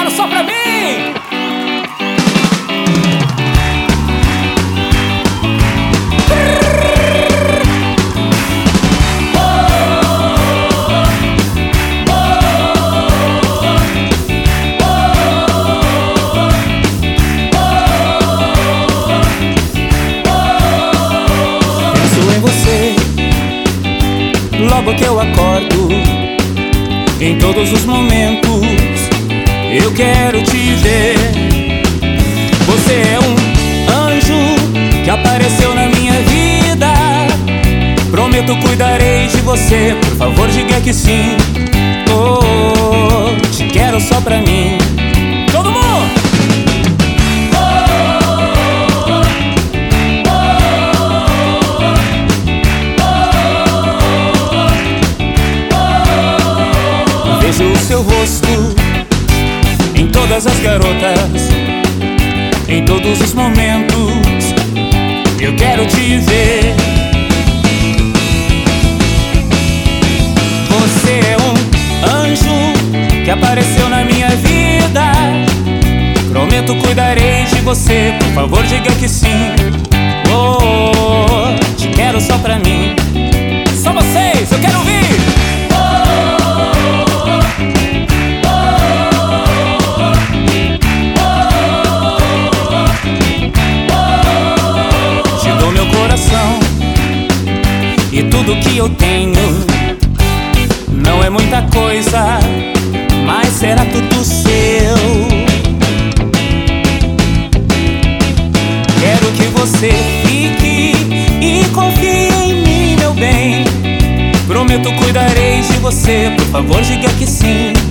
quero só pra mim. Penso em você logo que eu acordo, em todos os momentos eu quero te ver. Você é um anjo que apareceu na minha vida. Prometo cuidarei de você, por favor diga que sim. Oh, te quero só pra mim. Todo mundo! Vejo o seu rosto em todas as garotas, em todos os momentos eu quero te ver. Você é um anjo que apareceu na minha vida. Prometo cuidarei de você, por favor diga que sim. Oh, te quero só pra mim. Só vocês, eu quero ouvir. Te dou meu coração e tudo que eu tenho. Não é muita coisa, mas será tudo seu. Quero que você fique e confie em mim, meu bem. Prometo cuidarei de você, por favor diga que sim.